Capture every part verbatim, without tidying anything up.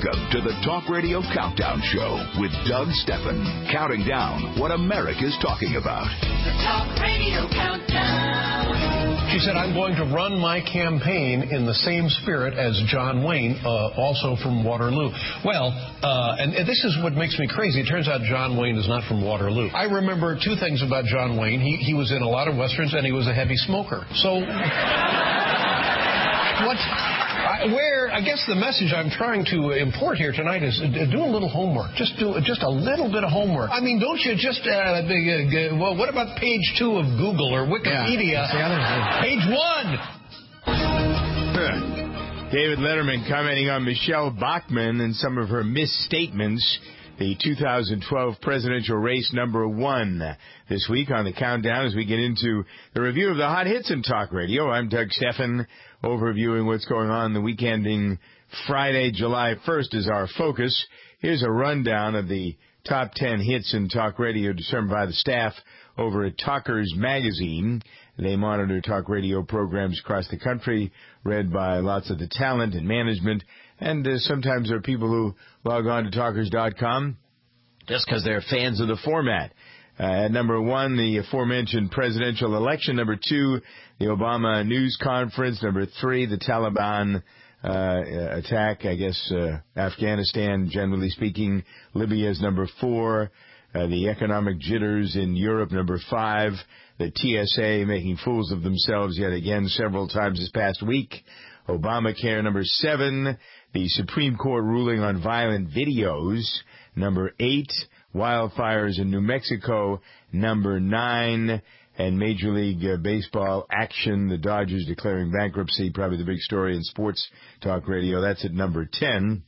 Welcome to the Talk Radio Countdown Show with Doug Stephan, counting down what America's talking about. The Talk Radio Countdown. She said, I'm going to run my campaign in the same spirit as John Wayne, uh, also from Waterloo. Well, uh, and, and this is what makes me crazy. It turns out John Wayne is not from Waterloo. I remember two things about John Wayne. He, he was in a lot of Westerns, and he was a heavy smoker. So, what... I, where I guess the message I'm trying to import here tonight is uh, do a little homework. Just do just a little bit of homework. I mean, don't you just uh, uh, uh, well, what about page two of Google or Wikipedia? Yeah, page one. David Letterman commenting on Michelle Bachmann and some of her misstatements. The two thousand twelve presidential race number one this week on the countdown as we get into the review of the hot hits in talk radio. I'm Doug Stephan, overviewing what's going on the week ending Friday, July first is our focus. Here's a rundown of the top ten hits in talk radio determined by the staff over at Talkers Magazine. They monitor talk radio programs across the country, read by lots of the talent and management. And uh, sometimes there are people who log on to talkers dot com just because they're fans of the format. Uh, at number one, the aforementioned presidential election. Number two, the Obama news conference. Number three, the Taliban uh, attack, I guess, uh, Afghanistan, generally speaking. Libya is number four. Uh, the economic jitters in Europe, number five. The T S A making fools of themselves yet again several times this past week. Obamacare, number seven. The Supreme Court ruling on violent videos, number eight. Wildfires in New Mexico, number nine. And Major League uh, Baseball action, the Dodgers declaring bankruptcy, probably the big story in sports talk radio. That's at number ten.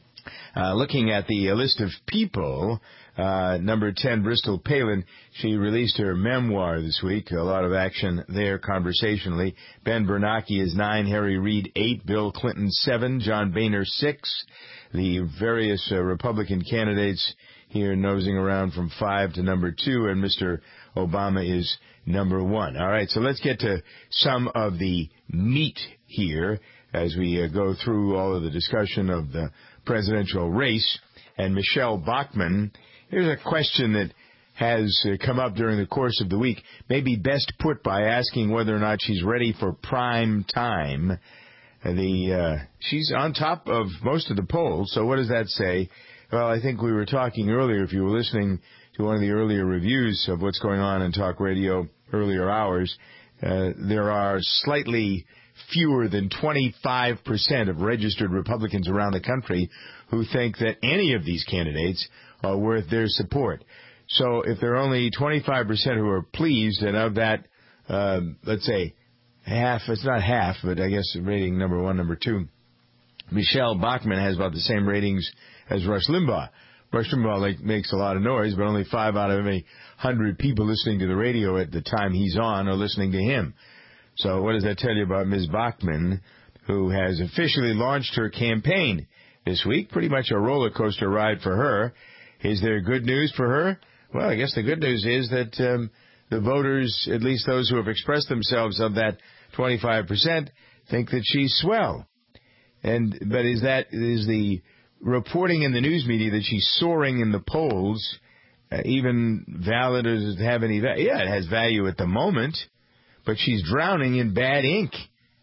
Uh, looking at the uh, list of people, uh, number ten, Bristol Palin. She released her memoir this week. A lot of action there conversationally. Ben Bernanke is nine, Harry Reid eight, Bill Clinton seven, John Boehner six. The various uh, Republican candidates here nosing around from five to number two, and Mister Obama is number one. All right, so let's get to some of the meat here as we uh, go through all of the discussion of the presidential race. And Michelle Bachmann, here's a question that has uh, come up during the course of the week, maybe best put by asking whether or not she's ready for prime time. Uh, the uh, she's on top of most of the polls, so what does that say? Well, I think we were talking earlier, if you were listening to one of the earlier reviews of what's going on in talk radio, earlier hours, uh, there are slightly fewer than twenty-five percent of registered Republicans around the country who think that any of these candidates are worth their support. So if there are only twenty-five percent who are pleased, and of that, uh, let's say, half, it's not half, but I guess rating number one, number two, Michelle Bachmann has about the same ratings as Rush Limbaugh. Rush Limbaugh like, makes a lot of noise, but only five out of every hundred people listening to the radio at the time he's on are listening to him. So what does that tell you about Miz Bachmann, who has officially launched her campaign this week? Pretty much a roller coaster ride for her. Is there good news for her? Well, I guess the good news is that um, the voters, at least those who have expressed themselves of that twenty-five percent, think that she's swell. And but is that is the reporting in the news media that she's soaring in the polls uh, even valid, or does it have any value? Yeah, it has value at the moment, but she's drowning in bad ink.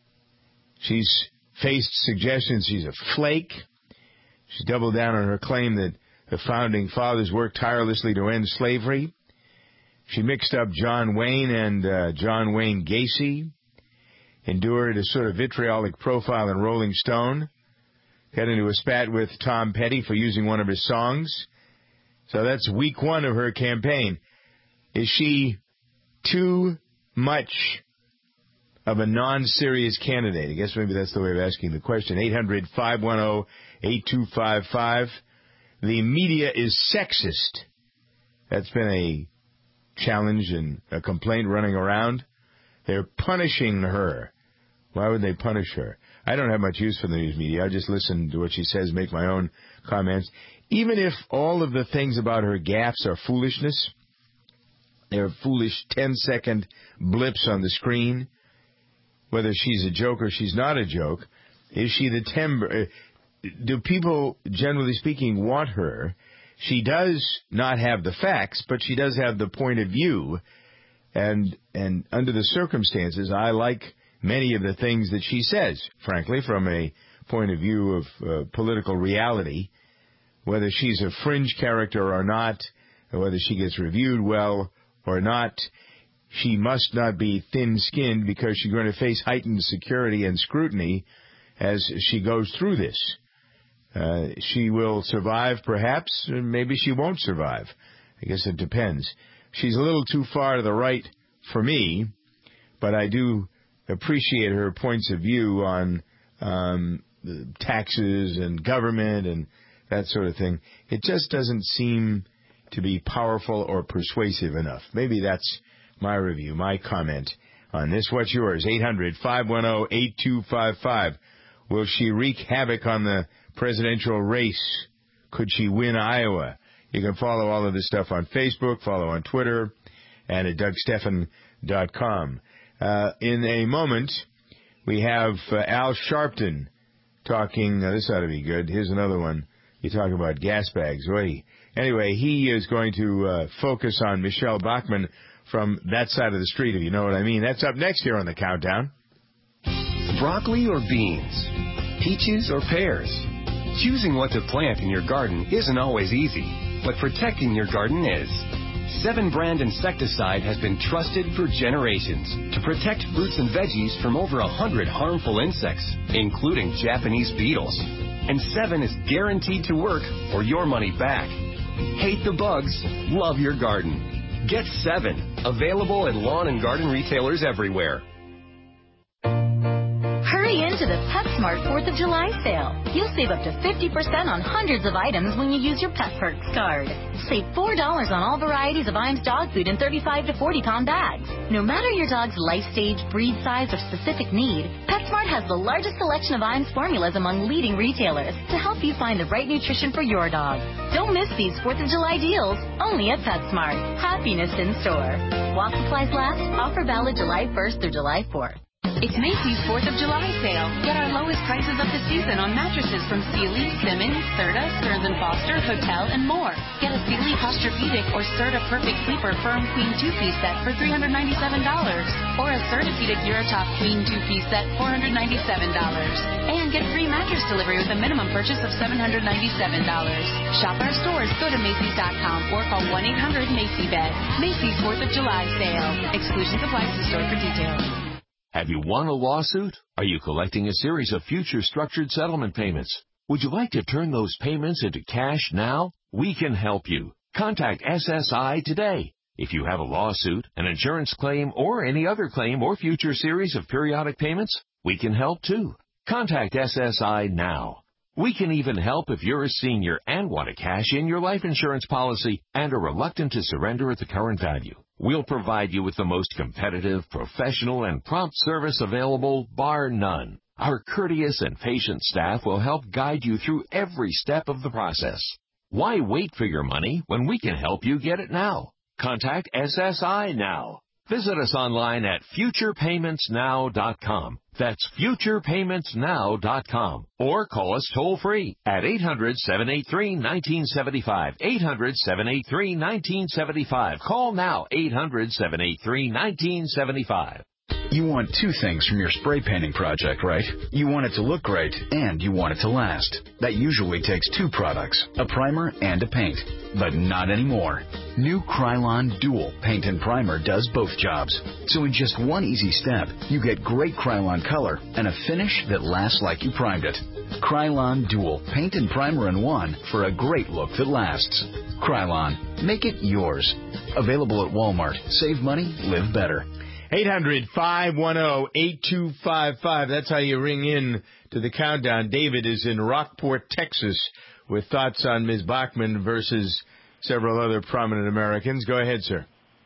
She's faced suggestions she's a flake. She's doubled down on her claim that the Founding Fathers worked tirelessly to end slavery. She mixed up John Wayne and uh, John Wayne Gacy, endured a sort of vitriolic profile in Rolling Stone, got into a spat with Tom Petty for using one of his songs. So that's week one of her campaign. Is she too much of a non-serious candidate? I guess maybe that's the way of asking the question. eight hundred, five one zero, eight two five five. The media is sexist. That's been a challenge and a complaint running around. They're punishing her. Why would they punish her? I don't have much use for the news media. I just listen to what she says, make my own comments. Even if all of the things about her gaffes are foolishness, they're foolish ten-second blips on the screen, whether she's a joke or she's not a joke, is she the timber, uh, do people, generally speaking, want her? She does not have the facts, but she does have the point of view. And and under the circumstances, I like many of the things that she says, frankly, from a point of view of uh, political reality. Whether she's a fringe character or not, or whether she gets reviewed well or not, she must not be thin-skinned because she's going to face heightened security and scrutiny as she goes through this. Uh, she will survive, perhaps. Maybe she won't survive. I guess it depends. She's a little too far to the right for me, but I do appreciate her points of view on um, taxes and government and that sort of thing. It just doesn't seem to be powerful or persuasive enough. Maybe that's my review, my comment on this. What's yours? eight hundred, five one zero, eight two five five. Will she wreak havoc on the presidential race? Could she win Iowa? You can follow all of this stuff on Facebook, follow on Twitter, and at Doug Stephan dot com. Uh, in a moment, we have uh, Al Sharpton talking. Uh, this ought to be good. Here's another one. You talk about gas bags. Oy. Anyway, he is going to uh, focus on Michelle Bachmann from that side of the street, if you know what I mean. That's up next here on the Countdown. Broccoli or beans? Peaches or pears? Choosing what to plant in your garden isn't always easy, but protecting your garden is. Seven brand insecticide has been trusted for generations to protect fruits and veggies from over a hundred harmful insects, including Japanese beetles. And Seven is guaranteed to work or your money back. Hate the bugs, love your garden. Get Seven, available at lawn and garden retailers everywhere. Hurry into the PetSmart fourth of July sale. You'll save up to fifty percent on hundreds of items when you use your PetPerks card. Save four dollars on all varieties of Iams dog food in thirty-five to forty pound bags. No matter your dog's life stage, breed size, or specific need, PetSmart has the largest selection of Iams formulas among leading retailers to help you find the right nutrition for your dog. Don't miss these fourth of July deals, only at PetSmart. Happiness in store. While supplies last, offer valid July first through July fourth. It's Macy's fourth of July sale. Get our lowest prices of the season on mattresses from Sealy, Simmons, Serta, Stearns and Foster, Hotel, and more. Get a Sealy Posturepedic or Serta Perfect Sleeper Firm Queen two-piece set for three hundred ninety-seven dollars. Or a Sertapedic Eurotop Queen two-piece set, four hundred ninety-seven dollars. And get free mattress delivery with a minimum purchase of seven hundred ninety-seven dollars. Shop our stores, go to Macy's dot com or call one eight hundred Macy Bed. Macy's fourth of July sale. Exclusions apply to the store for details. Have you won a lawsuit? Are you collecting a series of future structured settlement payments? Would you like to turn those payments into cash now? We can help you. Contact S S I today. If you have a lawsuit, an insurance claim, or any other claim or future series of periodic payments, we can help too. Contact S S I now. We can even help if you're a senior and want to cash in your life insurance policy and are reluctant to surrender at the current value. We'll provide you with the most competitive, professional, and prompt service available, bar none. Our courteous and patient staff will help guide you through every step of the process. Why wait for your money when we can help you get it now? Contact S S I now. Visit us online at future payments now dot com. That's future payments now dot com. Or call us toll-free at eight hundred, seven eight three, one nine seven five. eight hundred, seven eight three, one nine seven five. Call now, eight hundred, seven eight three, one nine seven five. You want two things from your spray painting project, right? You want it to look great, and you want it to last. That usually takes two products, a primer and a paint. But not anymore. New Krylon Dual Paint and Primer does both jobs. So in just one easy step, you get great Krylon color and a finish that lasts like you primed it. Krylon Dual Paint and Primer in one for a great look that lasts. Krylon. Make it yours. Available at Walmart. Save money, live better. eight hundred, five one zero, eight two five five. That's how you ring in to the Countdown. David is in Rockport, Texas, with thoughts on Miz Bachmann versus several other prominent Americans. Go ahead, sir.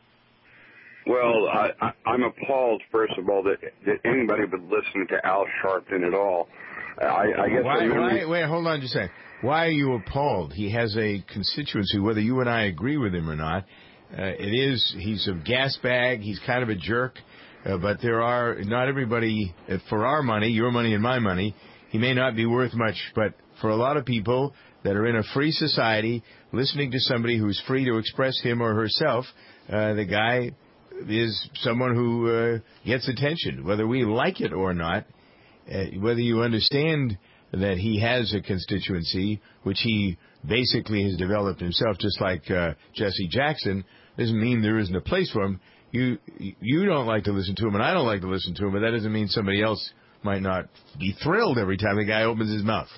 Well, I, I, I'm appalled, first of all, that, that anybody would listen to Al Sharpton at all. I, I guess why, really... why, wait, hold on just a second. Why are you appalled? He has a constituency, whether you and I agree with him or not. Uh, it is, he's a gas bag, he's kind of a jerk, uh, but there are, not everybody, uh, for our money, your money and my money, he may not be worth much, but for a lot of people that are in a free society, listening to somebody who's free to express him or herself, uh, the guy is someone who uh, gets attention, whether we like it or not, uh, whether you understand that he has a constituency, which he basically has developed himself, just like uh, Jesse Jackson, doesn't mean there isn't a place for him. You you don't like to listen to him, and I don't like to listen to him, but that doesn't mean somebody else might not be thrilled every time the guy opens his mouth.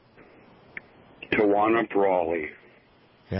Tawana Brawley. Yeah.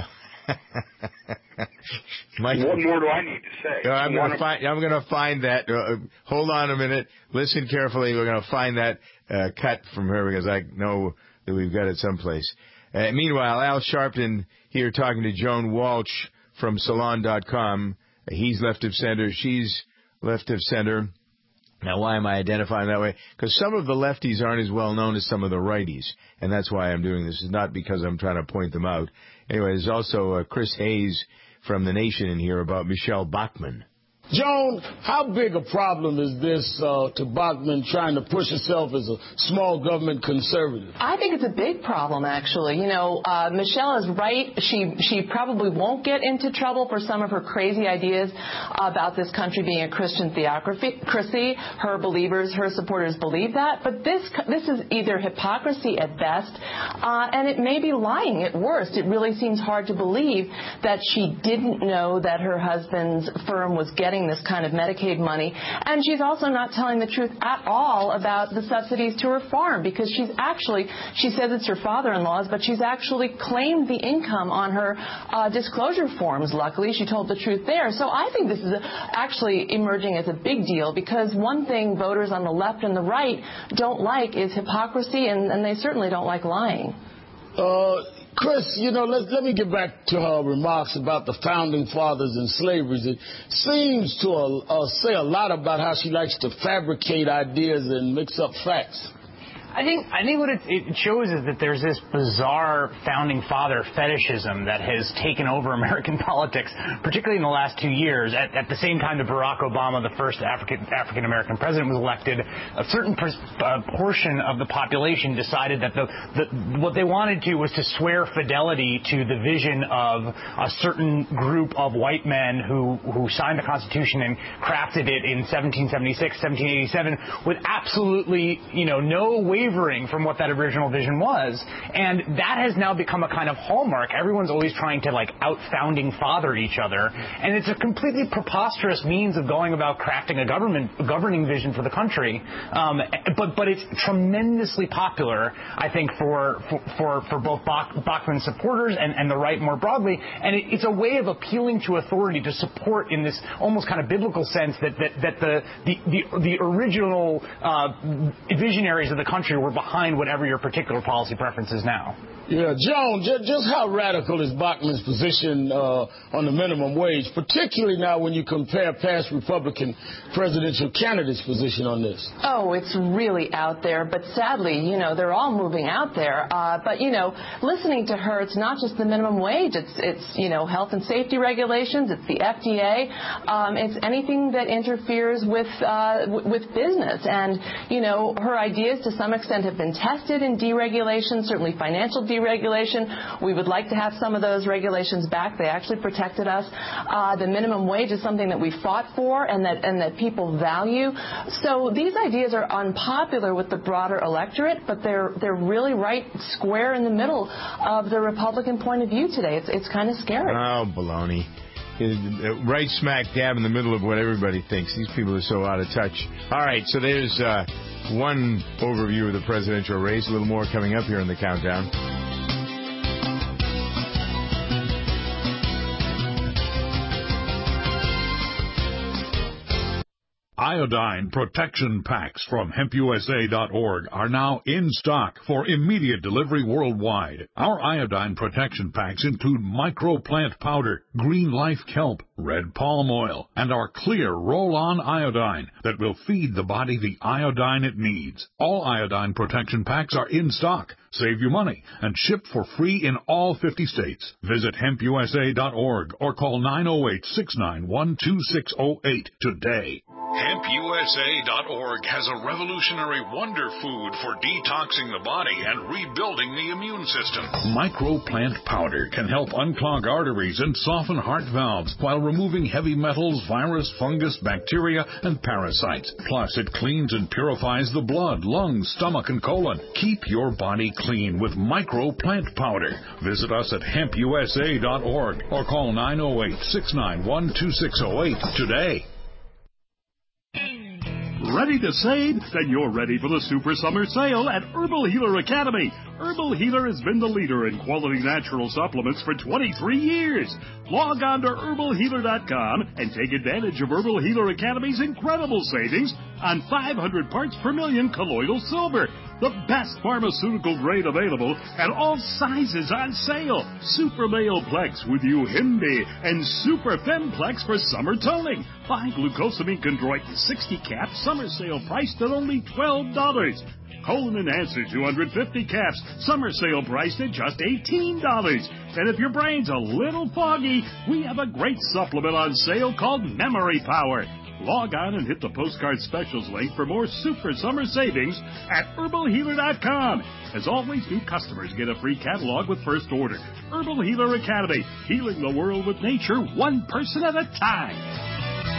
Michael, what more do I need to say? Uh, I'm going to find. I'm going to find that. Uh, hold on a minute. Listen carefully. We're going to find that uh, cut from her because I know that we've got it someplace. Uh, meanwhile, Al Sharpton here talking to Joan Walsh from Salon dot com. He's left of center. She's left of center. Now, why am I identifying that way? Because some of the lefties aren't as well known as some of the righties, and that's why I'm doing this. It's not because I'm trying to point them out. Anyway, there's also uh, Chris Hayes from The Nation in here about Michelle Bachmann. Joan, how big a problem is this uh, to Bachmann trying to push herself as a small government conservative? I think it's a big problem, actually. You know, uh, Michelle is right. She she probably won't get into trouble for some of her crazy ideas about this country being a Christian theocracy. Her believers, her supporters believe that. But this this is either hypocrisy at best, uh, and it may be lying at worst. It really seems hard to believe that she didn't know that her husband's firm was getting this kind of Medicaid money, and she's also not telling the truth at all about the subsidies to her farm, because she's actually, she says it's her father-in-law's, but she's actually claimed the income on her uh, disclosure forms. Luckily, she told the truth there. So I think this is a, actually emerging as a big deal, because one thing voters on the left and the right don't like is hypocrisy, and, and they certainly don't like lying. Uh, Chris, you know, let, let me get back to her remarks about the founding fathers and slavery. It seems to uh, uh, say a lot about how she likes to fabricate ideas and mix up facts. I think I think what it, it shows is that there's this bizarre founding father fetishism that has taken over American politics, particularly in the last two years. At, at the same time that Barack Obama, the first African African American president, was elected, a certain pers- uh, portion of the population decided that the, the what they wanted to was to swear fidelity to the vision of a certain group of white men who who signed the Constitution and crafted it in seventeen seventy-six, seventeen eighty-seven with absolutely, you know, no way from what that original vision was, and that has now become a kind of hallmark. Everyone's always trying to like out-founding father each other, and it's a completely preposterous means of going about crafting a government a governing vision for the country. Um, but but it's tremendously popular, I think, for for for, for both Bach, Bachmann supporters and, and the right more broadly, and it, it's a way of appealing to authority to support, in this almost kind of biblical sense, that that that the the the, the original uh, visionaries of the country were behind whatever your particular policy preference is now. Yeah, Joan, j- just how radical is Bachmann's position uh, on the minimum wage, particularly now when you compare past Republican presidential candidates' position on this? Oh, it's really out there, but sadly, you know, they're all moving out there. Uh, but, you know, listening to her, it's not just the minimum wage. It's, it's you know, health and safety regulations. It's the F D A. Um, it's anything that interferes with uh, w- with business. And, you know, her ideas to some extent have been tested in deregulation, certainly financial deregulation. Deregulation. We would like to have some of those regulations back. They actually protected us. Uh, the minimum wage is something that we fought for and that and that people value. So these ideas are unpopular with the broader electorate, but they're they're really right square in the middle of the Republican point of view today. It's it's kind of scary. Oh, baloney. Right smack dab in the middle of what everybody thinks. These people are so out of touch. All right, so there's uh, one overview of the presidential race. A little more coming up here in the countdown. Iodine protection packs from hemp U S A dot org are now in stock for immediate delivery worldwide. Our iodine protection packs include microplant powder, green life kelp, red palm oil, and our clear roll-on iodine that will feed the body the iodine it needs. All iodine protection packs are in stock. Save you money and ship for free in all fifty states. Visit hemp U S A dot org or call nine oh eight, six nine one, two six oh eight today. hemp U S A dot org has a revolutionary wonder food for detoxing the body and rebuilding the immune system. Microplant powder can help unclog arteries and soften heart valves while removing heavy metals, virus, fungus, bacteria, and parasites. Plus, it cleans and purifies the blood, lungs, stomach, and colon. Keep your body clean with Microplant powder. Visit us at hemp U S A dot org or call nine oh eight, six nine one, two six oh eight today. Ready to save? Then you're ready for the Super Summer Sale at Herbal Healer Academy. Herbal Healer has been the leader in quality natural supplements for twenty-three years. Log on to herbal healer dot com and take advantage of Herbal Healer Academy's incredible savings on five hundred parts per million colloidal silver, the best pharmaceutical grade available, and all sizes on sale. Super Male Plex with Uhimbi and Super Femplex for summer toning. Buy glucosamine chondroitin sixty caps, summer sale priced at only twelve dollars. Colon Enhancer two hundred fifty caps, summer sale priced at just eighteen dollars. And if your brain's a little foggy, we have a great supplement on sale called Memory Power. Log on and hit the postcard specials link for more super summer savings at herbal healer dot com. As always, new customers get a free catalog with first order. Herbal Healer Academy, healing the world with nature one person at a time.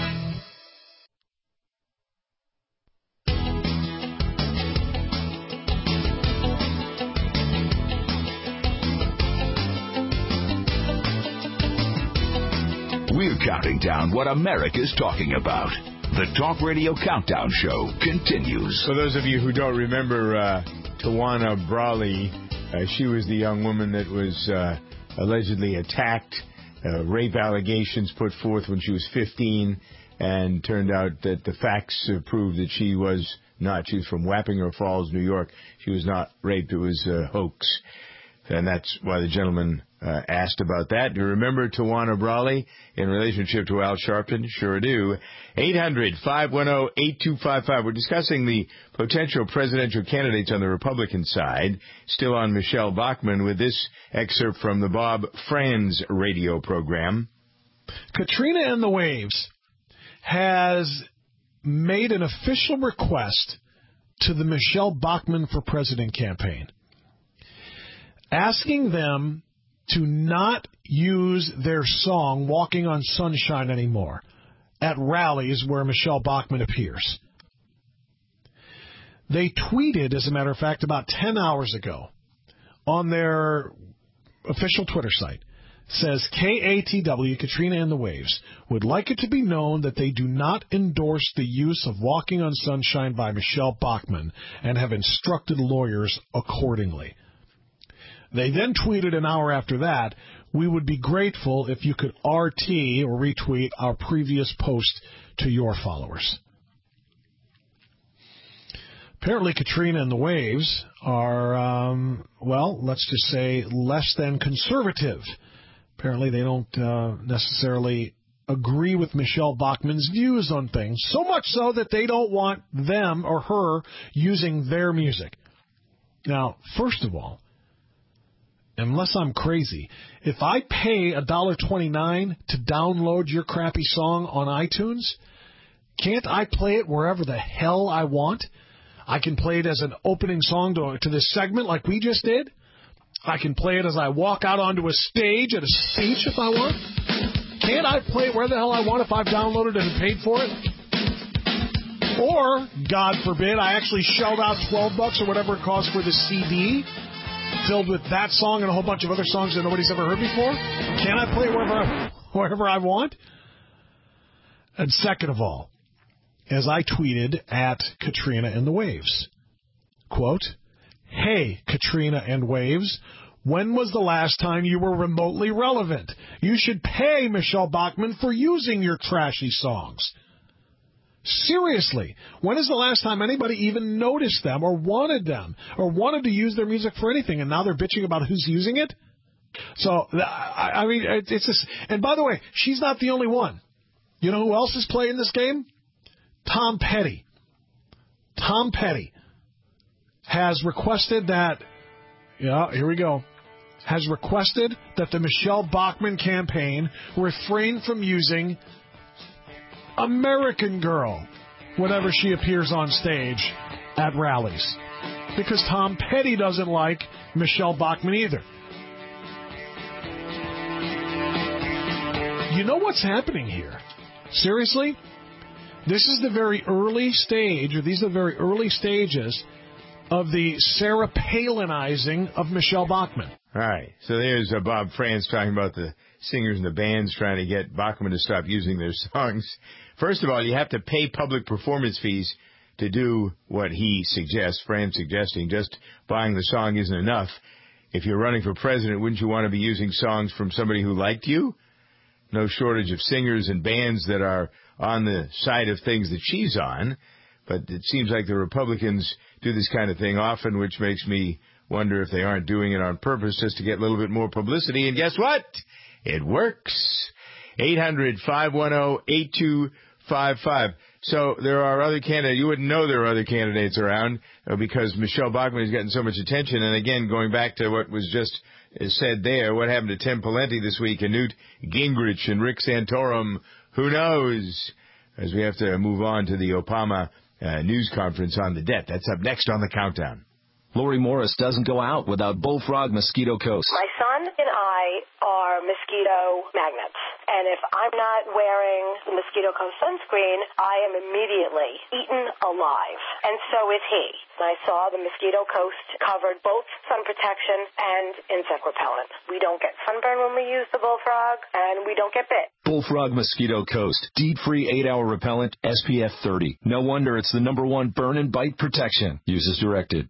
We're counting down what America's talking about. The Talk Radio Countdown Show continues. For those of you who don't remember uh, Tawana Brawley, uh, she was the young woman that was uh, allegedly attacked, uh, rape allegations put forth when she was fifteen, and turned out that the facts uh, proved that she was not. She was from Wappinger Falls, New York. She was not raped. It was a hoax. And that's why the gentleman uh, asked about that. Do you remember Tawana Brawley in relationship to Al Sharpton? Sure do. eight hundred, five one zero, eight two five five. We're discussing the potential presidential candidates on the Republican side. Still on Michelle Bachmann with this excerpt from the Bob Franz radio program. Katrina and the Waves has made an official request to the Michelle Bachmann for President campaign, asking them to not use their song Walking on Sunshine anymore at rallies where Michelle Bachmann appears. They tweeted, as a matter of fact, about ten hours ago on their official Twitter site, says K A T W, Katrina and the Waves, would like it to be known that they do not endorse the use of Walking on Sunshine by Michelle Bachmann and have instructed lawyers accordingly. They then tweeted an hour after that, we would be grateful if you could R T or retweet our previous post to your followers. Apparently Katrina and the Waves are, um, well, let's just say less than conservative. Apparently they don't uh, necessarily agree with Michelle Bachmann's views on things, so much so that they don't want them or her using their music. Now, first of all, unless I'm crazy, if I pay one dollar and twenty-nine cents to download your crappy song on iTunes, can't I play it wherever the hell I want? I can play it as an opening song to, to this segment like we just did. I can play it as I walk out onto a stage at a speech if I want. Can't I play it where the hell I want if I've downloaded it and paid for it? Or, God forbid, I actually shelled out twelve bucks or whatever it costs for the C D filled with that song and a whole bunch of other songs that nobody's ever heard before? Can I play wherever, wherever I want? And second of all, as I tweeted at Katrina and the Waves, quote, hey, Katrina and Waves, when was the last time you were remotely relevant? You should pay Michelle Bachmann for using your trashy songs. Seriously, when is the last time anybody even noticed them or wanted them or wanted to use their music for anything, and now they're bitching about who's using it? So, I, I mean, it's just, and by the way, she's not the only one. You know who else is playing this game? Tom Petty. Tom Petty has requested that, yeah, here we go, has requested that the Michelle Bachmann campaign refrain from using American Girl whenever she appears on stage at rallies. Because Tom Petty doesn't like Michelle Bachmann either. You know what's happening here? Seriously? This is the very early stage, or these are the very early stages of the Sarah Palinizing of Michelle Bachmann. All right. So there's uh, Bob France talking about the singers and the bands trying to get Bachmann to stop using their songs. First of all, you have to pay public performance fees to do what he suggests, Fran's suggesting. Just buying the song isn't enough. If you're running for president, wouldn't you want to be using songs from somebody who liked you? No shortage of singers and bands that are on the side of things that she's on. But it seems like the Republicans do this kind of thing often, which makes me wonder if they aren't doing it on purpose just to get a little bit more publicity. And guess what? It works. eight hundred, five one zero, eight two five five. So there are other candidates. You wouldn't know there are other candidates around uh, because Michelle Bachmann has gotten so much attention. And again, going back to what was just said there, what happened to Tim Pawlenty this week and Newt Gingrich and Rick Santorum, who knows? As we have to move on to the Obama uh, news conference on the debt. That's up next on the Countdown. Lori Morris doesn't go out without Bullfrog Mosquito Coast. My son and I are mosquito magnets. And if I'm not wearing the Mosquito Coast sunscreen, I am immediately eaten alive. And so is he. I saw the Mosquito Coast covered both sun protection and insect repellent. We don't get sunburn when we use the Bullfrog, and we don't get bit. Bullfrog Mosquito Coast. Deed-free eight hour repellent, S P F thirty. No wonder it's the number one burn and bite protection. Use as directed.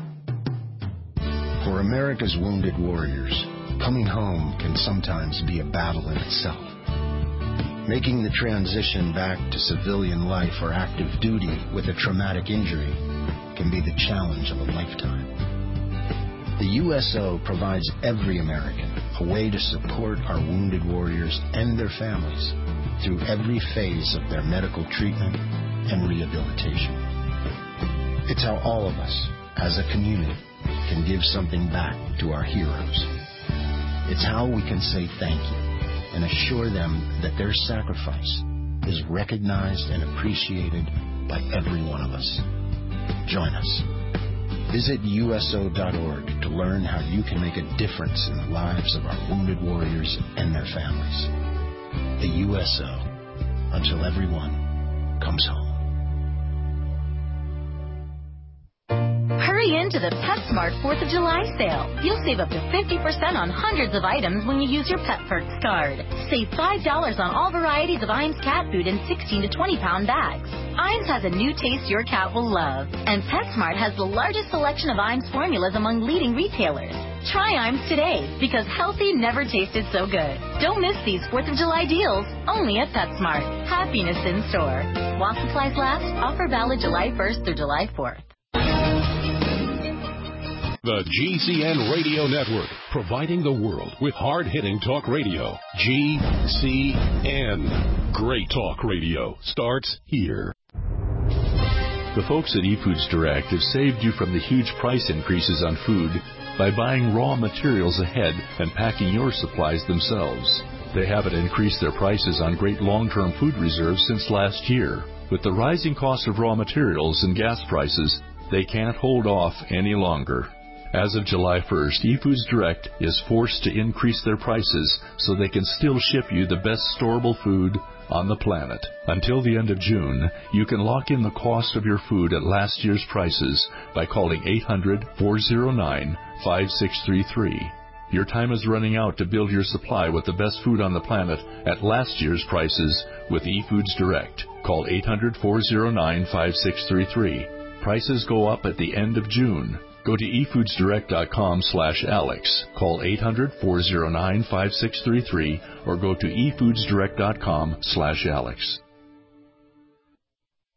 For America's wounded warriors, coming home can sometimes be a battle in itself. Making the transition back to civilian life or active duty with a traumatic injury can be the challenge of a lifetime. The U S O provides every American a way to support our wounded warriors and their families through every phase of their medical treatment and rehabilitation. It's how all of us, as a community, can give something back to our heroes. It's how we can say thank you and assure them that their sacrifice is recognized and appreciated by every one of us. Join us. Visit U S O dot org to learn how you can make a difference in the lives of our wounded warriors and their families. The U S O, until everyone comes home. Hurry into the PetSmart fourth of July sale. You'll save up to fifty percent on hundreds of items when you use your Pet Perks card. Save five dollars on all varieties of Iams cat food in sixteen to twenty pound bags. Iams has a new taste your cat will love. And PetSmart has the largest selection of Iams formulas among leading retailers. Try Iams today, because healthy never tasted so good. Don't miss these fourth of July deals, only at PetSmart. Happiness in store. While supplies last, offer valid July first through July fourth. The G C N Radio Network, providing the world with hard-hitting talk radio. G C N. Great talk radio starts here. The folks at eFoods Direct have saved you from the huge price increases on food by buying raw materials ahead and packing your supplies themselves. They haven't increased their prices on great long-term food reserves since last year. With the rising cost of raw materials and gas prices, they can't hold off any longer. As of July first, eFoods Direct is forced to increase their prices so they can still ship you the best storable food on the planet. Until the end of June, you can lock in the cost of your food at last year's prices by calling eight hundred, four oh nine, five six three three. Your time is running out to build your supply with the best food on the planet at last year's prices with eFoods Direct. Call eight hundred, four oh nine, five six three three. Prices go up at the end of June. Go to e foods direct dot com slash Alex. Call eight hundred, four oh nine, five six three three or go to e foods direct dot com slash Alex.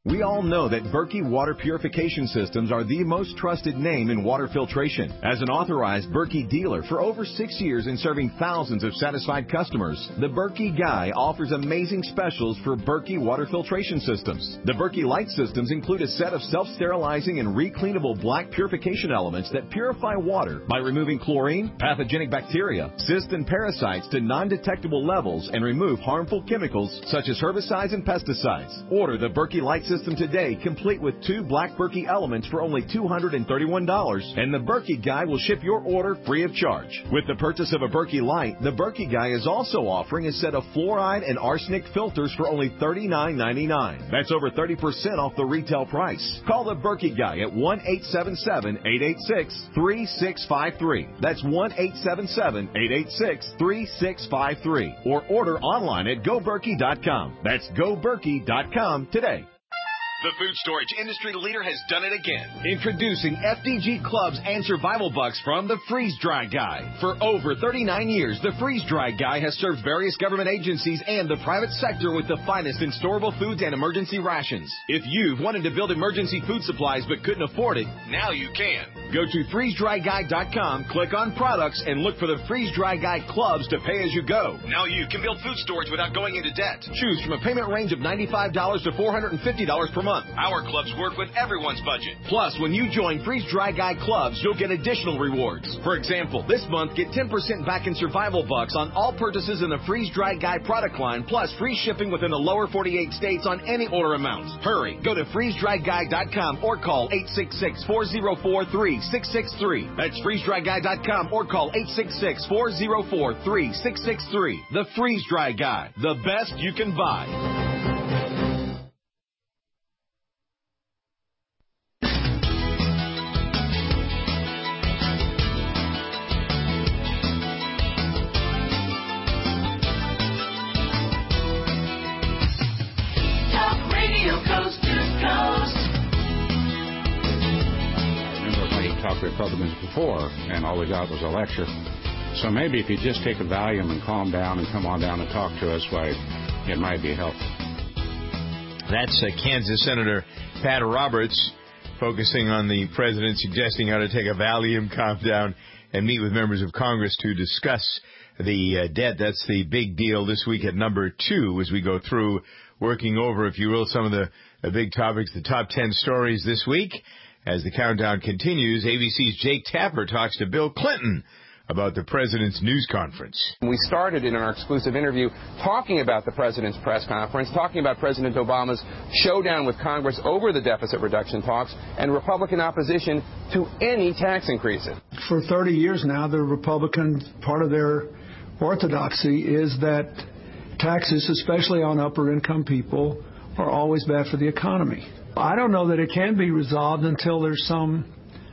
We all know that Berkey water purification systems are the most trusted name in water filtration. As an authorized Berkey dealer for over six years and serving thousands of satisfied customers, the Berkey Guy offers amazing specials for Berkey water filtration systems. The Berkey Light systems include a set of self-sterilizing and recleanable black purification elements that purify water by removing chlorine, pathogenic bacteria, cysts, and parasites to non-detectable levels and remove harmful chemicals such as herbicides and pesticides. Order the Berkey Light system today, complete with two black Berkey elements for only two hundred thirty-one dollars, and the Berkey Guy will ship your order free of charge. With the purchase of a Berkey Light, the Berkey Guy is also offering a set of fluoride and arsenic filters for only thirty-nine ninety-nine. That's over thirty percent off the retail price. Call the Berkey Guy at one eight seven seven, eight eight six, three six five three. That's one eight seven seven, eight eight six, three six five three. Or order online at go berkey dot com. That's go berkey dot com today. The food storage industry leader has done it again. Introducing F D G Clubs and Survival Bucks from the Freeze Dry Guy. For over thirty-nine years, the Freeze Dry Guy has served various government agencies and the private sector with the finest in storable foods and emergency rations. If you've wanted to build emergency food supplies but couldn't afford it, now you can. Go to freeze dry guy dot com, click on products, and look for the Freeze Dry Guy Clubs to pay as you go. Now you can build food storage without going into debt. Choose from a payment range of ninety-five dollars to four hundred fifty dollars per month. Our clubs work with everyone's budget. Plus, when you join Freeze Dry Guy Clubs, you'll get additional rewards. For example, this month, get ten percent back in Survival Bucks on all purchases in the Freeze Dry Guy product line, plus free shipping within the lower forty-eight states on any order amounts. Hurry, go to freeze dry guy dot com or call eight six six, four zero four, three six six three. That's freeze dry guy dot com or call eight six six, four zero four, three six six three. The Freeze Dry Guy, the best you can buy. Republicans before, and all we got was a lecture. So maybe if you just take a Valium and calm down and come on down and talk to us, why, it might be helpful. That's uh, Kansas Senator Pat Roberts focusing on the president suggesting how to take a Valium, calm down, and meet with members of Congress to discuss the uh, debt. That's the big deal this week at number two as we go through working over, if you will, some of the, the big topics, the top ten stories this week. As the countdown continues, A B C's Jake Tapper talks to Bill Clinton about the president's news conference. We started in our exclusive interview talking about the president's press conference, talking about President Obama's showdown with Congress over the deficit reduction talks and Republican opposition to any tax increases. For thirty years now, the Republican part of their orthodoxy is that taxes, especially on upper income people, are always bad for the economy. I don't know that it can be resolved until there's some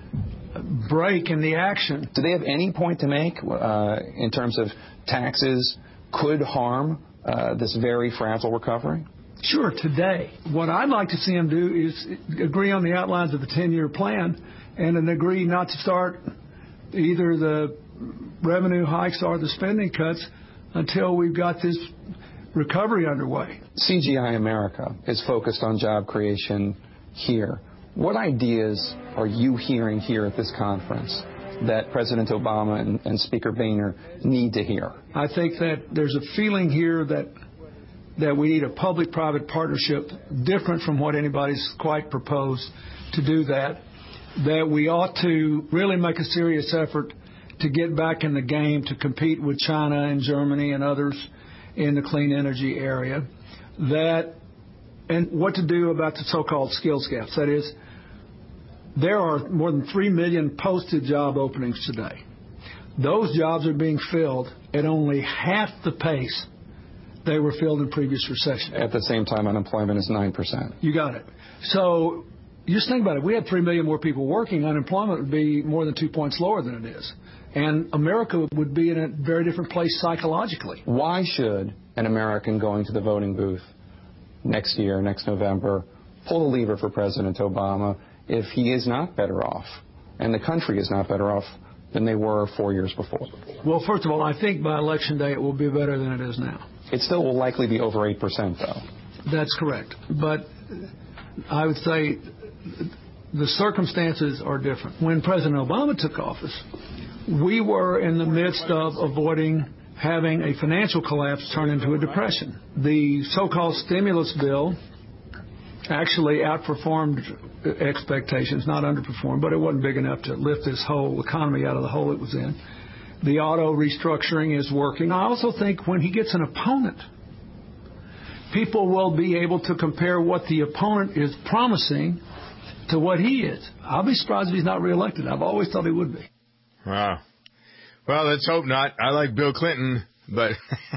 break in the action. Do they have any point to make uh, in terms of taxes could harm uh, this very fragile recovery? Sure, today. What I'd like to see them do is agree on the outlines of the ten-year plan and then agree not to start either the revenue hikes or the spending cuts until we've got this recovery underway. C G I America is focused on job creation here. What ideas are you hearing here at this conference that President Obama and, and Speaker Boehner need to hear? I think that there's a feeling here that that we need a public-private partnership different from what anybody's quite proposed to do that, that we ought to really make a serious effort to get back in the game to compete with China and Germany and others in the clean energy area, that and what to do about the so-called skills gaps. That is, there are more than three million posted job openings today. Those jobs are being filled at only half the pace they were filled in previous recessions. At the same time, unemployment is nine percent. You got it. So just think about it. If we had three million more people working, unemployment would be more than two points lower than it is. And America would be in a very different place psychologically. Why should an American going to the voting booth next year, next November, pull the lever for President Obama if he is not better off and the country is not better off than they were four years before? Well, first of all, I think by Election Day it will be better than it is now. It still will likely be over eight percent, though. That's correct. But I would say the circumstances are different. When President Obama took office, we were in the midst of avoiding having a financial collapse turn into a depression. The so-called stimulus bill actually outperformed expectations, not underperformed, but it wasn't big enough to lift this whole economy out of the hole it was in. The auto restructuring is working. I also think when he gets an opponent, people will be able to compare what the opponent is promising to what he is. I'll be surprised if he's not reelected. I've always thought he would be. Wow. Well, let's hope not. I like Bill Clinton, but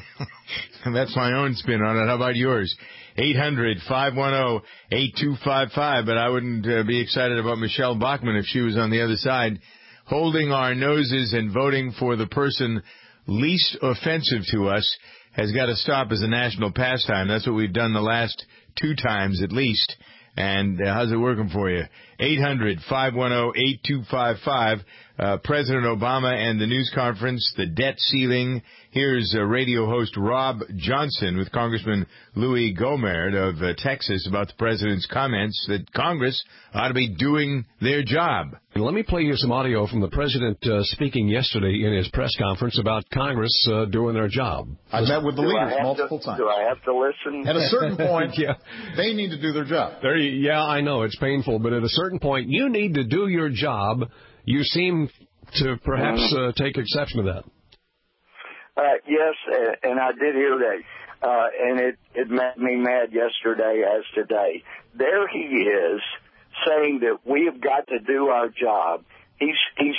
that's my own spin on it. How about yours? eight hundred, five one zero, eight two five five. But I wouldn't uh, be excited about Michelle Bachmann if she was on the other side, holding our noses and voting for the person least offensive to us has got to stop as a national pastime. That's what we've done the last two times at least. And uh, how's it working for you? eight hundred, five one zero, eight two five five. Uh, President Obama and the news conference, the debt ceiling. Here's uh, radio host Rob Johnson with Congressman Louis Gohmert of uh, Texas about the president's comments that Congress ought to be doing their job. And let me play you some audio from the president uh, speaking yesterday in his press conference about Congress uh, doing their job. I met with the do leaders multiple to, times. Do I have to listen? At a certain point, yeah. they need to do their job. There, you, yeah, I know it's painful, but at a certain point, you need to do your job. You seem to perhaps uh, take exception to that. Uh, yes, and I did hear that, uh, and it, it made me mad yesterday as today. There he is saying that we have got to do our job. He's he's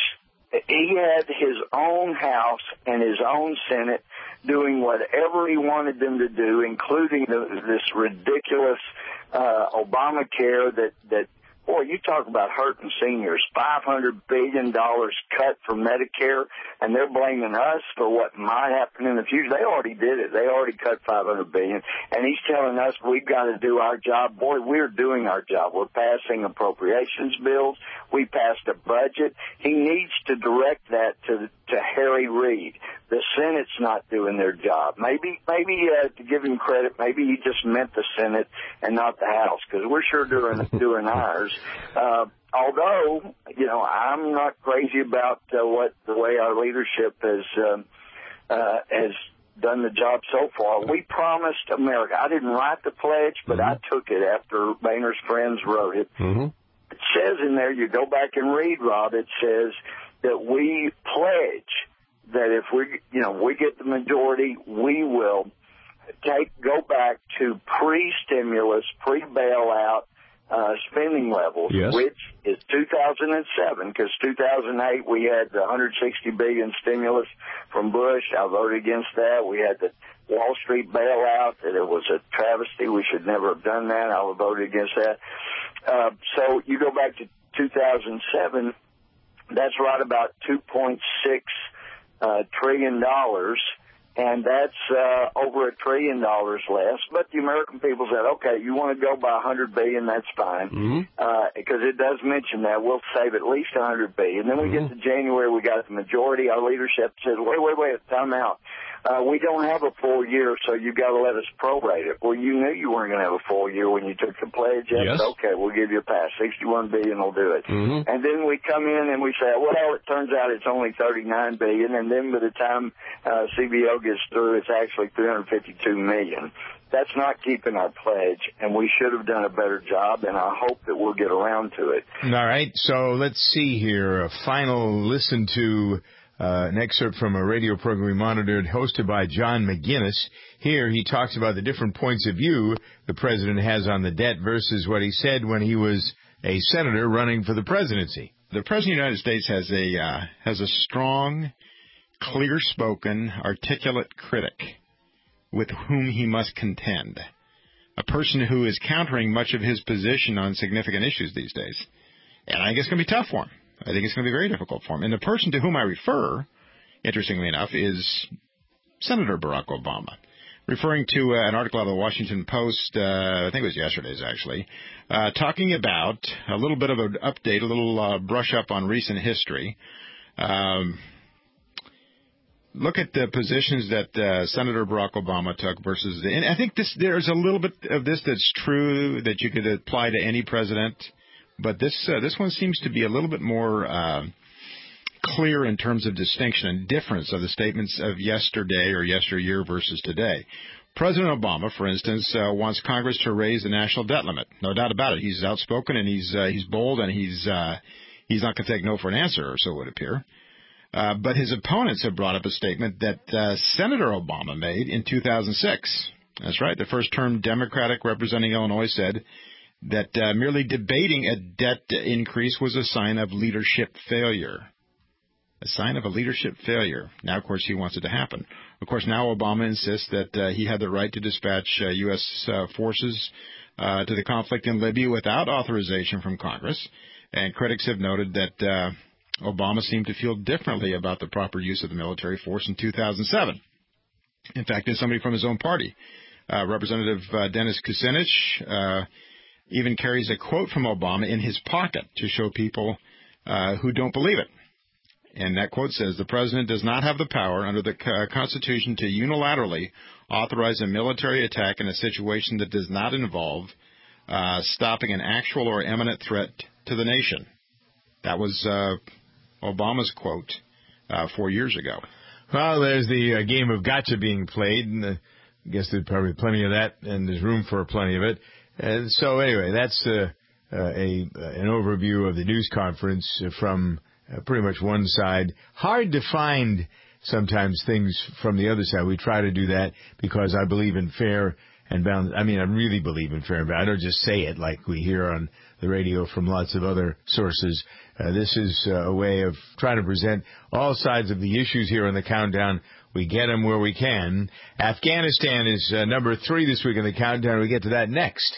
he had his own House and his own Senate doing whatever he wanted them to do, including the, this ridiculous uh, Obamacare that that. Boy, you talk about hurting seniors. five hundred billion dollars cut from Medicare, and they're blaming us for what might happen in the future. They already did it. They already cut five hundred billion dollars, and he's telling us we've got to do our job. Boy, we're doing our job. We're passing appropriations bills. We passed a budget. He needs to direct that to to Harry Reid. The Senate's not doing their job. Maybe, maybe uh, to give him credit, maybe he just meant the Senate and not the House, because we're sure doing doing ours. Uh, although, you know, I'm not crazy about uh, what the way our leadership has um, uh, has done the job so far. We promised America. I didn't write the pledge, but mm-hmm. I took it after Boehner's friends wrote it. Mm-hmm. It says in there, you go back and read, Rob, it says that we pledge that if we, you know, we get the majority, we will take go back to pre-stimulus, pre-bailout uh, spending levels, yes. which is two thousand seven, because two thousand eight we had the one hundred sixty billion dollars stimulus from Bush. I voted against that. We had the Wall Street bailout, that it was a travesty. We should never have done that. I voted against that. Uh, so you go back to two thousand seven, that's right about two point six uh, trillion dollars, and that's uh, over a trillion dollars less. But the American people said, okay, you want to go by one hundred billion dollars, that's fine, mm-hmm. uh, because it does mention that. We'll save at least one hundred billion dollars. Then we mm-hmm. get to January, we got the majority. Our leadership says, wait, wait, wait, time out. Uh, we don't have a full year, so you've got to let us prorate it. Well, you knew you weren't going to have a full year when you took the pledge. Yes. Okay, we'll give you a pass. sixty-one billion dollars will do it. Mm-hmm. And then we come in and we say, well, it turns out it's only thirty-nine billion dollars. And then by the time uh, C B O gets through, it's actually three hundred fifty-two million dollars. That's not keeping our pledge, and we should have done a better job, and I hope that we'll get around to it. All right, so let's see here. A final listen to Uh, an excerpt from a radio program we monitored hosted by John McGinnis. Here he talks about the different points of view the president has on the debt versus what he said when he was a senator running for the presidency. The president of the United States has a uh, has a strong, clear-spoken, articulate critic with whom he must contend, a person who is countering much of his position on significant issues these days. And I think it's going to be tough for him. I think it's going to be very difficult for him. And the person to whom I refer, interestingly enough, is Senator Barack Obama, referring to uh, an article out of the Washington Post, uh, I think it was yesterday's actually, uh, talking about a little bit of an update, a little uh, brush up on recent history. Um, look at the positions that uh, Senator Barack Obama took versus the, and I think this there's a little bit of this that's true that you could apply to any president, but this uh, this one seems to be a little bit more uh, clear in terms of distinction and difference of the statements of yesterday or yesteryear versus today. President Obama, for instance, uh, wants Congress to raise the national debt limit. No doubt about it. He's outspoken and he's uh, he's bold and he's uh, he's not going to take no for an answer, or so it would appear. Uh, but his opponents have brought up a statement that uh, Senator Obama made in two thousand six. That's right. The first-term Democratic representing Illinois said that uh, merely debating a debt increase was a sign of leadership failure. A sign of a leadership failure. Now, of course, he wants it to happen. Of course, now Obama insists that uh, he had the right to dispatch uh, U S uh, forces uh, to the conflict in Libya without authorization from Congress. And critics have noted that uh, Obama seemed to feel differently about the proper use of the military force in two thousand seven. In fact, there's somebody from his own party, uh, Representative uh, Dennis Kucinich, uh, even carries a quote from Obama in his pocket to show people uh, who don't believe it. And that quote says, "The president does not have the power under the Constitution to unilaterally authorize a military attack in a situation that does not involve uh, stopping an actual or imminent threat to the nation." That was uh, Obama's quote uh, four years ago. Well, there's the uh, game of gotcha being played, and uh, I guess there's probably plenty of that, and there's room for plenty of it. And so anyway, that's uh, uh, a uh, an overview of the news conference from Uh, pretty much one side. Hard to find sometimes things from the other side. We try to do that because I believe in fair and balanced. I mean, I really believe in fair and balanced. I don't just say it like we hear on the radio from lots of other sources. Uh, this is uh, a way of trying to present all sides of the issues here on the countdown. We get them where we can. Afghanistan is uh, number three this week in the countdown. We get to that next.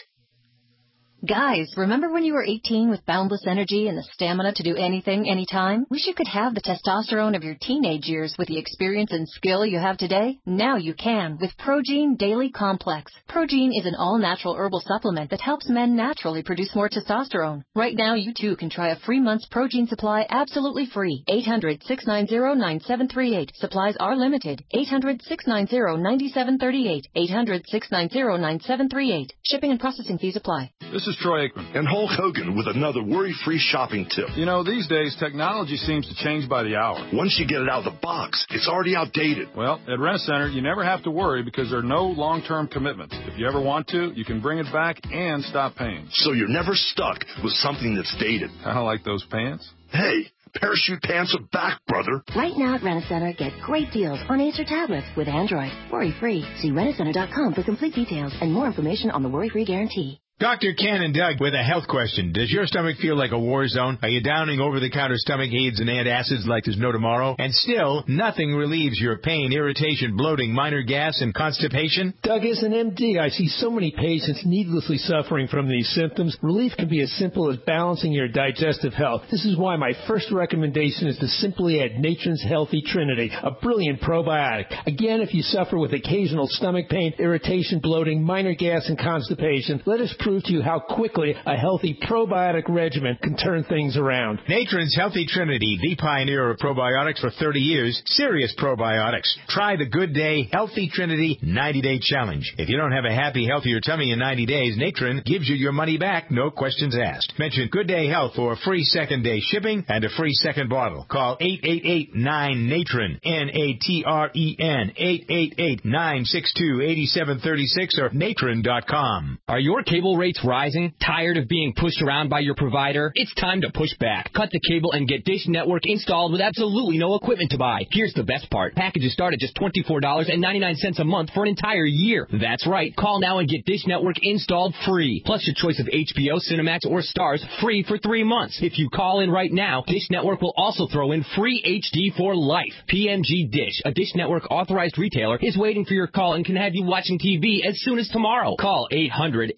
Guys, remember when you were eighteen with boundless energy and the stamina to do anything, anytime? Wish you could have the testosterone of your teenage years with the experience and skill you have today? Now you can with Progene Daily Complex. Progene is an all-natural herbal supplement that helps men naturally produce more testosterone. Right now, you too can try a free month's Progene supply absolutely free. eight hundred, six nine zero, nine seven three eight. Supplies are limited. eight hundred, six nine zero, nine seven three eight. eight hundred, six nine zero, nine seven three eight. Shipping and processing fees apply. This is Troy Aikman and Hulk Hogan with another worry-free shopping tip. You know, these days, technology seems to change by the hour. Once you get it out of the box, it's already outdated. Well, at Rent-A-Center, you never have to worry because there are no long-term commitments. If you ever want to, you can bring it back and stop paying. So you're never stuck with something that's dated. I don't like those pants. Hey, parachute pants are back, brother. Right now at Rent-A-Center, get great deals on Acer tablets with Android. Worry-free. See rent a center dot com for complete details and more information on the worry-free guarantee. Doctor Ken and Doug with a health question. Does your stomach feel like a war zone? Are you downing over-the-counter stomach aids and antacids like there's no tomorrow? And still, nothing relieves your pain, irritation, bloating, minor gas, and constipation? Doug, as an M D, I see so many patients needlessly suffering from these symptoms. Relief can be as simple as balancing your digestive health. This is why my first recommendation is to simply add Natron's Healthy Trinity, a brilliant probiotic. Again, if you suffer with occasional stomach pain, irritation, bloating, minor gas, and constipation, let us prove to you how quickly a healthy probiotic regimen can turn things around. Natron's Healthy Trinity, the pioneer of probiotics for thirty years, serious probiotics. Try the Good Day Healthy Trinity ninety-day challenge. If you don't have a happy, healthier tummy in ninety days, Natron gives you your money back, no questions asked. Mention Good Day Health for a free second day shipping and a free second bottle. Call eight eight eight, nine, Natron, N A T R E N, eight eight eight, nine six two, eight seven three six or natron dot com. Are your cable rates rising? Tired of being pushed around by your provider? It's time to push back. Cut the cable and get Dish Network installed with absolutely no equipment to buy. Here's the best part. Packages start at just twenty-four dollars and ninety-nine cents a month for an entire year. That's right. Call now and get Dish Network installed free. Plus your choice of H B O, Cinemax, or Stars free for three months. If you call in right now, Dish Network will also throw in free H D for life. P M G Dish, a Dish Network authorized retailer, is waiting for your call and can have you watching T V as soon as tomorrow. Call eight hundred, eight four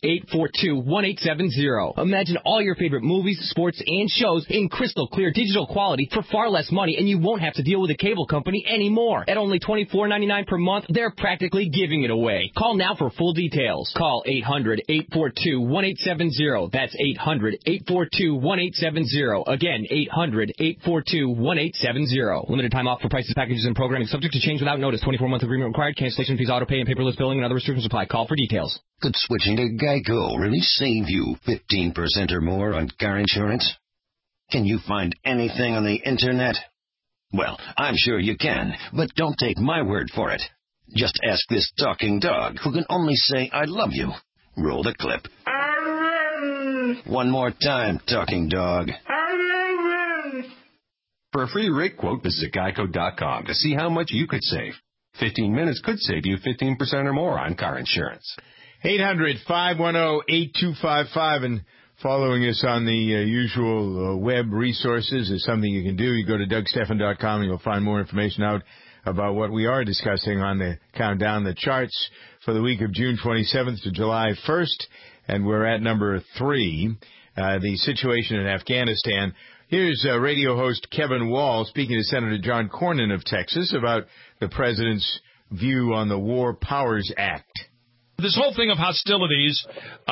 four two, one eight seven zero. Imagine all your favorite movies, sports, and shows in crystal clear digital quality for far less money, and you won't have to deal with a cable company anymore. At only twenty-four ninety-nine per month, they're practically giving it away. Call now for full details. Call eight hundred, eight four two, one eight seven zero. That's eight hundred, eight four two, one eight seven zero. Again, eight hundred, eight four two, one eight seven zero. Limited time offer, prices, packages, and programming subject to change without notice. twenty-four month agreement required. Cancellation fees, auto pay, and paperless billing and other restrictions apply. Call for details. Could switching to Geico really save you fifteen percent or more on car insurance? Can you find anything on the internet? Well, I'm sure you can, but don't take my word for it. Just ask this talking dog who can only say, I love you. Roll the clip. One more time, talking dog. For a free rate quote, visit geico dot com to see how much you could save. fifteen minutes could save you fifteen percent or more on car insurance. eight hundred, five one zero, eight two five five, and following us on the uh, usual uh, web resources is something you can do. You go to doug stephan dot com and you'll find more information out about what we are discussing on the countdown, the charts for the week of June twenty-seventh to July first, and we're at number three, uh, the situation in Afghanistan. Here's uh, radio host Kevin Wall speaking to Senator John Cornyn of Texas about the president's view on the War Powers Act. This whole thing of hostilities,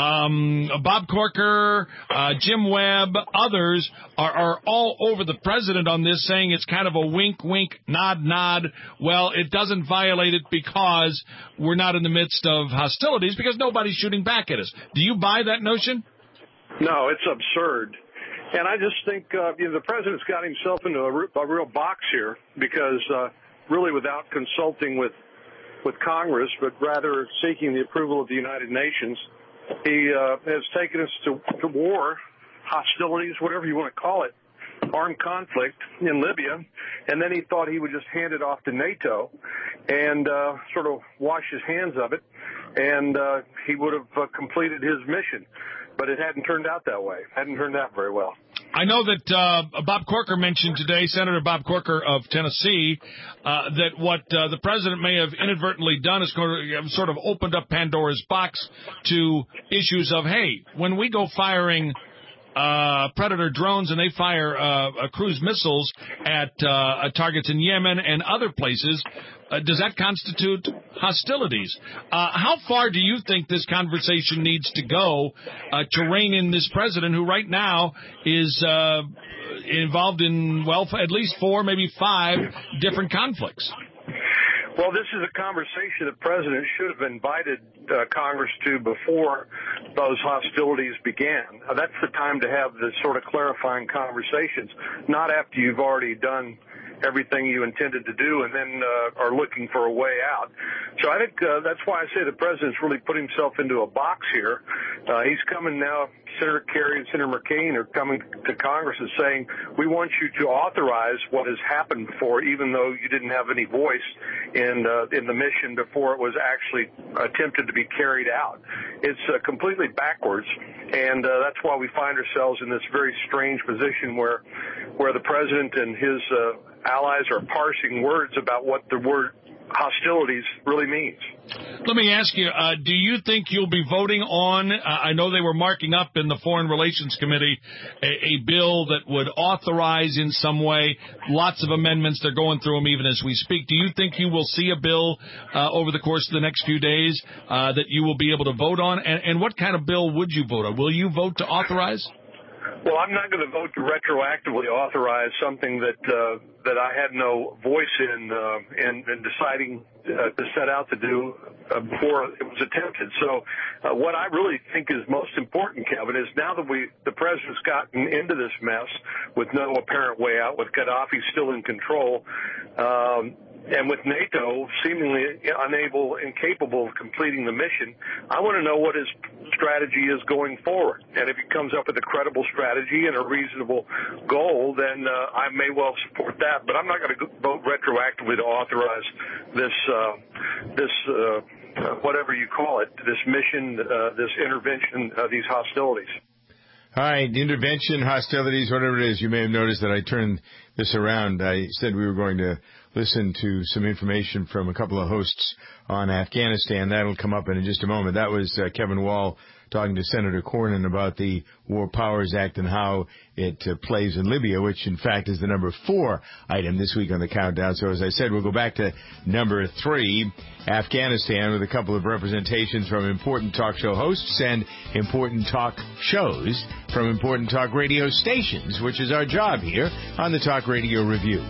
um, Bob Corker, uh, Jim Webb, others are, are all over the president on this, saying it's kind of a wink, wink, nod, nod. Well, it doesn't violate it because we're not in the midst of hostilities because nobody's shooting back at us. Do you buy that notion? No, it's absurd. And I just think uh, you know, the president's got himself into a, re- a real box here because uh, really without consulting with with Congress, but rather seeking the approval of the United Nations, he uh, has taken us to, to war, hostilities, whatever you want to call it, armed conflict in Libya, and then he thought he would just hand it off to NATO and uh, sort of wash his hands of it, and uh, he would have uh, completed his mission. But it hadn't turned out that way. Hadn't turned out very well. I know that uh, Bob Corker mentioned today, Senator Bob Corker of Tennessee, uh, that what uh, the president may have inadvertently done is sort of opened up Pandora's box to issues of, hey, when we go firing uh, Predator drones and they fire uh, uh, cruise missiles at uh, targets in Yemen and other places, Uh, does that constitute hostilities? Uh, how far do you think this conversation needs to go uh, to rein in this president who right now is uh, involved in, well, at least four, maybe five different conflicts? Well, this is a conversation the president should have invited uh, Congress to before those hostilities began. Uh, that's the time to have this sort of clarifying conversations, not after you've already done everything you intended to do and then uh, are looking for a way out. So I think uh, that's why I say the president's really put himself into a box here. Uh, he's coming now, Senator Kerry and Senator McCain are coming to Congress and saying, we want you to authorize what has happened before, even though you didn't have any voice in uh, in the mission before it was actually attempted to be carried out. It's uh, completely backwards, and uh, that's why we find ourselves in this very strange position where, where the president and his uh, allies are parsing words about what the word hostilities really means. Let me ask you, uh, do you think you'll be voting on, uh, I know they were marking up in the Foreign Relations Committee, a, a bill that would authorize in some way, lots of amendments, they're going through them even as we speak. Do you think you will see a bill uh, over the course of the next few days uh, that you will be able to vote on? And, and what kind of bill would you vote on? Will you vote to authorize? Well, I'm not going to vote to retroactively authorize something that uh, that I had no voice in uh, in, in deciding uh, to set out to do uh, before it was attempted. So, uh, what I really think is most important, Kevin, is now that we the president's gotten into this mess with no apparent way out, with Gaddafi still in control. Um, And with NATO seemingly unable, incapable of completing the mission, I want to know what his strategy is going forward. And if he comes up with a credible strategy and a reasonable goal, then uh, I may well support that. But I'm not going to vote retroactively to authorize this, uh, this uh, whatever you call it, this mission, uh, this intervention, uh, these hostilities. All right, intervention, hostilities, whatever it is. You may have noticed that I turned this around. I said we were going to listen to some information from a couple of hosts on Afghanistan. That'll come up in just a moment. That was uh, Kevin Wall talking to Senator Cornyn about the War Powers Act and how it uh, plays in Libya, which, in fact, is the number four item this week on the countdown. So, as I said, we'll go back to number three, Afghanistan, with a couple of representations from important talk show hosts and important talk shows from important talk radio stations, which is our job here on the Talk Radio Review.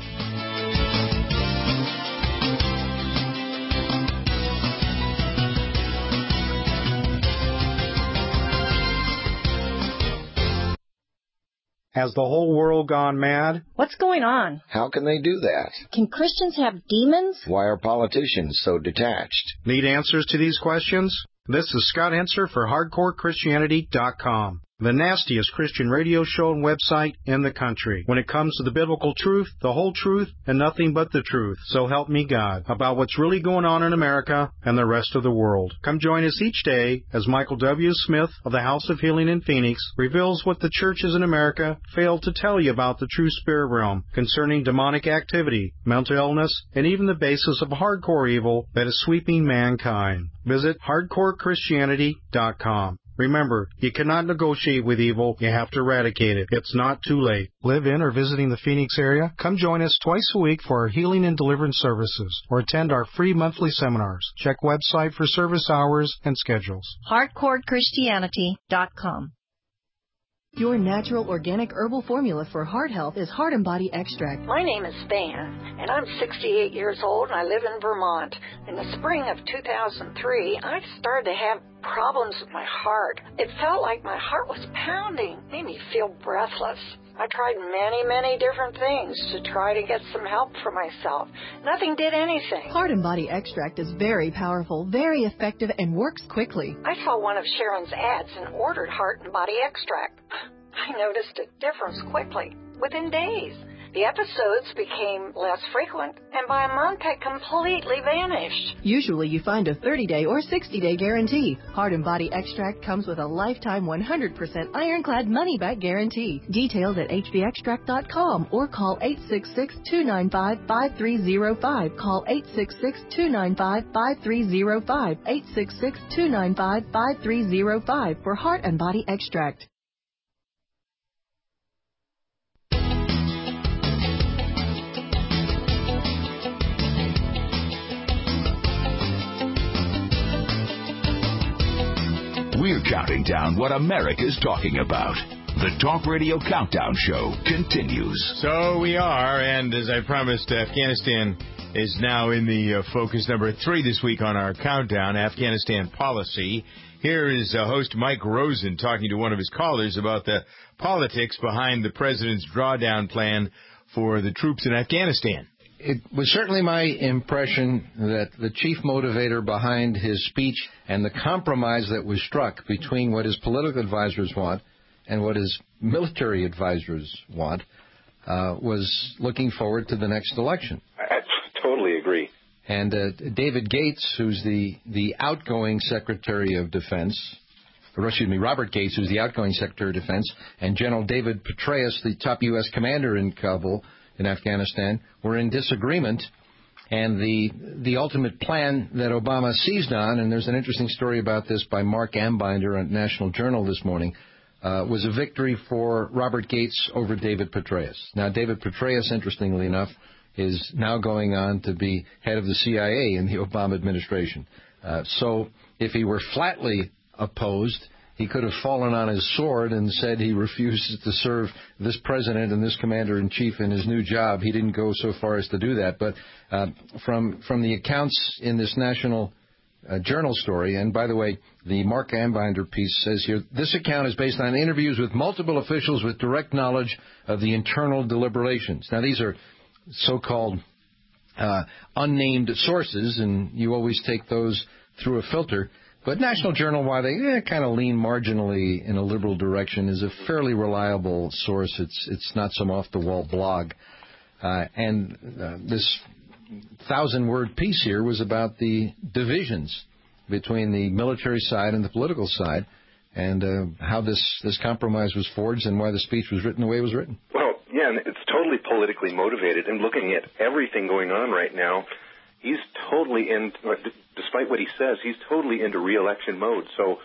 Has the whole world gone mad? What's going on? How can they do that? Can Christians have demons? Why are politicians so detached? Need answers to these questions? This is Scott Henser for Hardcore Christianity dot com, the nastiest Christian radio show and website in the country. When it comes to the biblical truth, the whole truth, and nothing but the truth, so help me God, about what's really going on in America and the rest of the world. Come join us each day as Michael W. Smith of the House of Healing in Phoenix reveals what the churches in America failed to tell you about the true spirit realm concerning demonic activity, mental illness, and even the basis of hardcore evil that is sweeping mankind. Visit Hardcore Christianity dot com. Remember, you cannot negotiate with evil, you have to eradicate it. It's not too late. Live in or visiting the Phoenix area? Come join us twice a week for our healing and deliverance services, or attend our free monthly seminars. Check website for service hours and schedules. Hardcore Christianity dot com. Your natural organic herbal formula for heart health is Heart and Body Extract. My name is Van, and I'm sixty-eight years old, and I live in Vermont. In the spring of two thousand three, I started to have problems with my heart. It felt like my heart was pounding, made me feel breathless. I tried many, many different things to try to get some help for myself. Nothing did anything. Heart and Body Extract is very powerful, very effective, and works quickly. I saw one of Sharon's ads and ordered Heart and Body Extract. I noticed a difference quickly, within days. The episodes became less frequent, and by a month had completely vanished. Usually you find a thirty-day or sixty-day guarantee. Heart and Body Extract comes with a lifetime one hundred percent ironclad money-back guarantee. Details at H B extract dot com or call eight six six, two nine five, five three zero five. Call eight six six, two nine five, five three zero five. eight six six, two nine five, five three zero five for Heart and Body Extract. We're counting down what America's talking about. The Talk Radio Countdown Show continues. So we are, and as I promised, Afghanistan is now in the uh, focus number three this week on our countdown, Afghanistan policy. Here is uh, host Mike Rosen talking to one of his callers about the politics behind the president's drawdown plan for the troops in Afghanistan. It was certainly my impression that the chief motivator behind his speech and the compromise that was struck between what his political advisors want and what his military advisors want uh, was looking forward to the next election. I totally agree. And uh, David Gates, who's the, the outgoing Secretary of Defense, or excuse me, Robert Gates, who's the outgoing Secretary of Defense, and General David Petraeus, the top U S commander in Kabul, in Afghanistan, were in disagreement, and the the ultimate plan that Obama seized on, and there's an interesting story about this by Mark Ambinder on National Journal this morning, uh, was a victory for Robert Gates over David Petraeus. Now, David Petraeus, interestingly enough, is now going on to be head of the C I A in the Obama administration. Uh, so if he were flatly opposed, he could have fallen on his sword and said he refuses to serve this president and this commander-in-chief in his new job. He didn't go so far as to do that. But uh, from from the accounts in this National uh, Journal story, and by the way, the Mark Ambinder piece says here, this account is based on interviews with multiple officials with direct knowledge of the internal deliberations. Now, these are so-called uh, unnamed sources, and you always take those through a filter. But National Journal, while they eh, kind of lean marginally in a liberal direction, is a fairly reliable source. It's it's not some off-the-wall blog. Uh, and uh, this thousand-word piece here was about the divisions between the military side and the political side, and uh, how this, this compromise was forged and why the speech was written the way it was written. Well, yeah, and it's totally politically motivated. And looking at everything going on right now, he's totally in, despite what he says, he's totally into re-election mode. So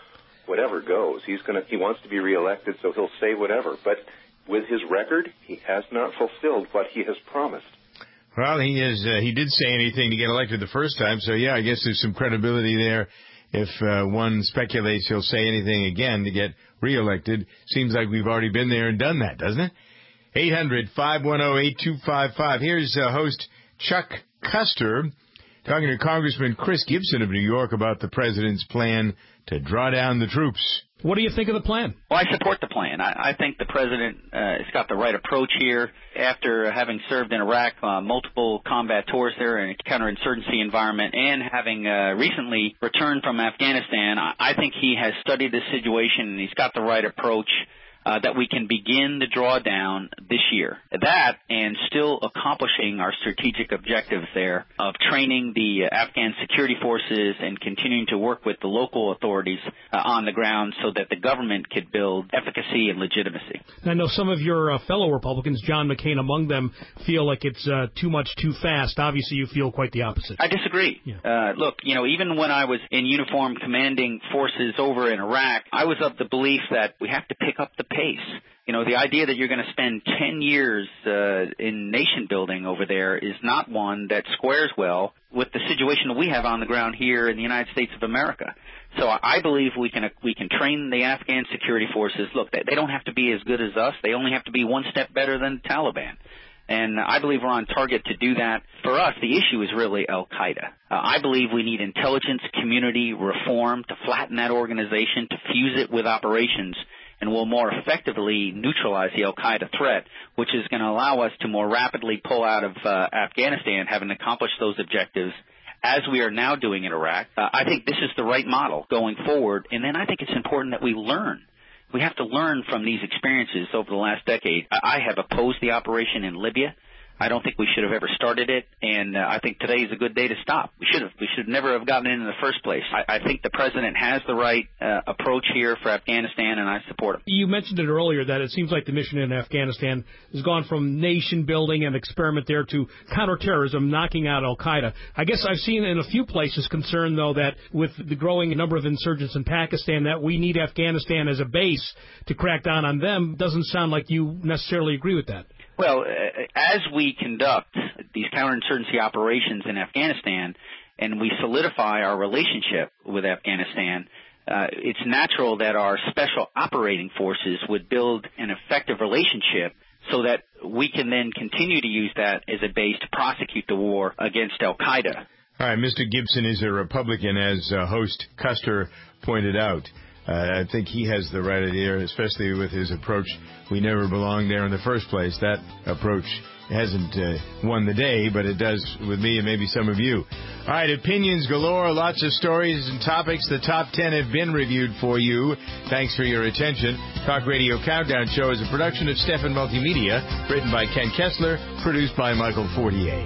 whatever goes. He's going to, he wants to be reelected, so he'll say whatever. But with his record, he has not fulfilled what he has promised. Well, he is. Uh, he did say anything to get elected the first time, so yeah, I guess there's some credibility there. If uh, one speculates he'll say anything again to get reelected, seems like we've already been there and done that, doesn't it? eight hundred, five one zero, eight two five five. Here's uh, host Chuck Custer talking to Congressman Chris Gibson of New York about the president's plan to draw down the troops. What do you think of the plan? Well, I support the plan. I, I think the president uh, has got the right approach here. After having served in Iraq, uh, multiple combat tours there in a counterinsurgency environment, and having uh, recently returned from Afghanistan, I, I think he has studied the situation and he's got the right approach. Uh, that we can begin the drawdown this year. That and still accomplishing our strategic objectives there of training the uh, Afghan security forces and continuing to work with the local authorities uh, on the ground so that the government could build efficacy and legitimacy. I know some of your uh, fellow Republicans, John McCain among them, feel like it's uh, too much too fast. Obviously, you feel quite the opposite. I disagree. Yeah. Uh, look, you know, even when I was in uniform commanding forces over in Iraq, I was of the belief that we have to pick up the pace. You know, the idea that you're going to spend ten years uh, in nation building over there is not one that squares well with the situation that we have on the ground here in the United States of America. So I believe we can we can train the Afghan security forces. Look, they, they don't have to be as good as us. They only have to be one step better than the Taliban. And I believe we're on target to do that. For us, the issue is really al-Qaeda. Uh, I believe we need intelligence community reform to flatten that organization, to fuse it with operations, and will more effectively neutralize the al-Qaeda threat, which is going to allow us to more rapidly pull out of uh, Afghanistan, having accomplished those objectives, as we are now doing in Iraq. Uh, I think this is the right model going forward, and then I think it's important that we learn. We have to learn from these experiences over the last decade. I have opposed the operation in Libya. I don't think we should have ever started it, and uh, I think today is a good day to stop. We should have. We should never have gotten in in the first place. I, I think the president has the right uh, approach here for Afghanistan, and I support him. You mentioned it earlier that it seems like the mission in Afghanistan has gone from nation building and experiment there to counterterrorism, knocking out al-Qaeda. I guess I've seen in a few places concern, though, that with the growing number of insurgents in Pakistan, that we need Afghanistan as a base to crack down on them. Doesn't sound like you necessarily agree with that. Well, as we conduct these counterinsurgency operations in Afghanistan and we solidify our relationship with Afghanistan, uh, it's natural that our special operating forces would build an effective relationship so that we can then continue to use that as a base to prosecute the war against al-Qaeda. All right, Mister Gibson is a Republican, as uh, host Custer pointed out. Uh, I think he has the right idea, especially with his approach. We never belonged there in the first place. That approach hasn't uh, won the day, but it does with me and maybe some of you. All right, opinions galore, lots of stories and topics. The top ten have been reviewed for you. Thanks for your attention. Talk Radio Countdown Show is a production of Stefan Multimedia, written by Ken Kessler, produced by Michael Fortier.